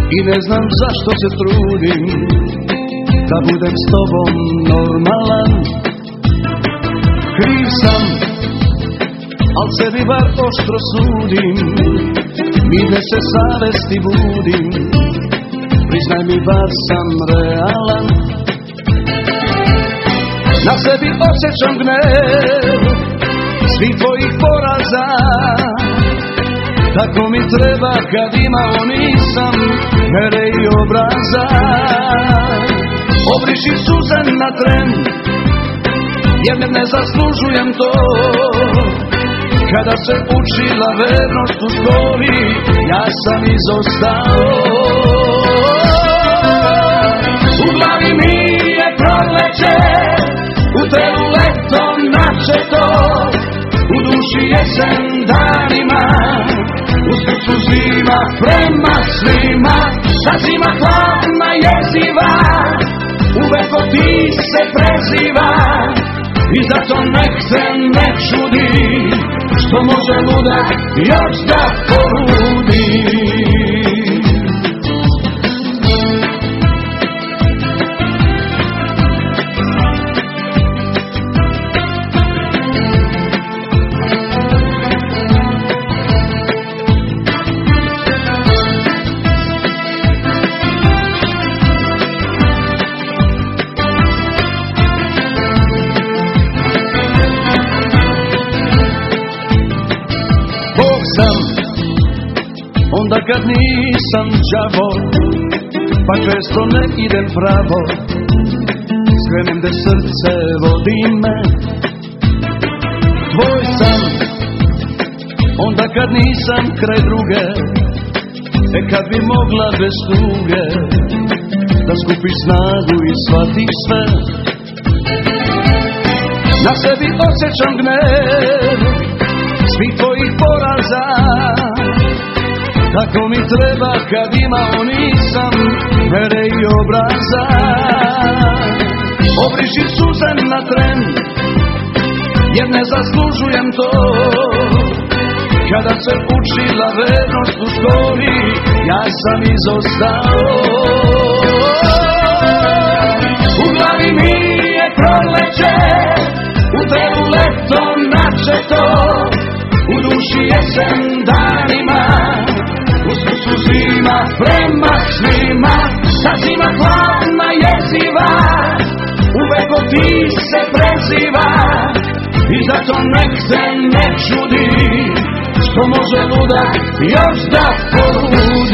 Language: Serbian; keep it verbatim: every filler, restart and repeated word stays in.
I ne znam zašto se trudim da budem s tobom normalan. Kriv sam, al sebi bar oštro sudim, mirne se savesti budim, priznaj mi bar sam realan. Na sebi osjećam gnev svih tvojih poraza, tako mi treba kad imao nisam mere i obraza. Obriši suze na tren, jer ne zaslužujem to. Kada se učila vernost u školi, ja sam izostao. U glavi mi je proljeće, u telu leto načeto, u duši jesen danima, u srcu zima prema svima. Ta zima hladna jeziva, uvek od ti se preziva, i zato nek se ne čudi što može ludak još da porudi. Onda kad nisam đavo, pa često ne idem pravo, skrenem da srce vodi me. Tvoj sam, onda kad nisam kraj druge, e kad bi mogla bez tuge da skupiš snagu i shvatiš sve. Na sebi osjećam gnev svih tvojih poraza, tako mi treba kad imao nisam mere i obraza. Obriši suze na tren, jer ne zaslužujem to. Kada se učila vernost u školi, ja sam izostao. U glavi mi je proljeće, u telu leto načeto, u duši jesen danima, u srcu zima prema svima. Ta zima hladna jeziva, uvek od ti se preziva, i zato nek se ne čudi što može ludak još da porudi.